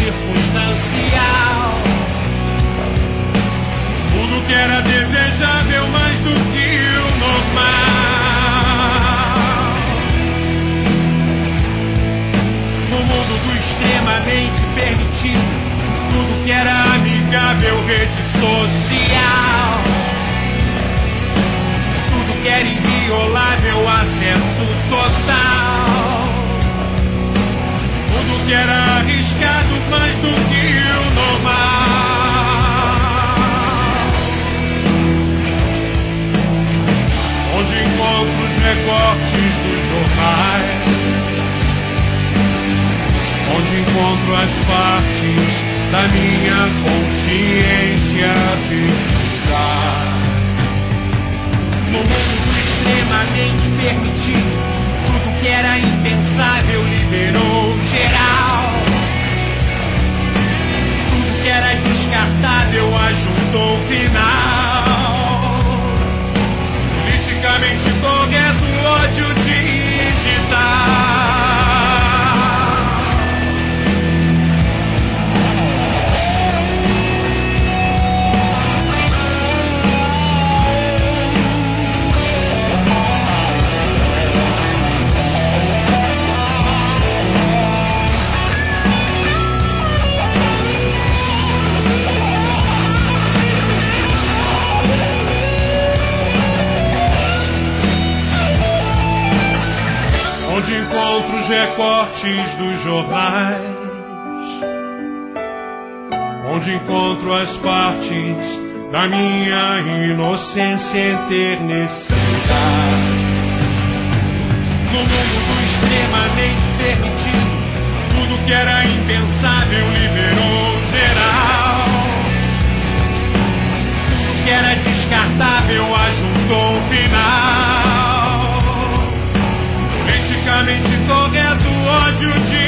circunstancial. Tudo que era desejável mais do que o normal. No mundo do extremamente permitido, tudo que era amigável, rede social. Tudo que era inviolável, acesso total. Tudo que era arriscado mais do que o normal. Onde encontro os recortes dos jornais, onde encontro as partes da minha consciência pesquisar. No mundo do extremamente permitido, tudo que era impensável liberou geral. Tudo que era descartável ajuntou o final. Politicamente correto, ódio digital. Onde encontro os recortes dos jornais, onde encontro as partes da minha inocência enternecida. No mundo do extremamente permitido, tudo que era impensável liberou geral. Tudo que era descartável ajuntou o final. Politicamente correto, ódio de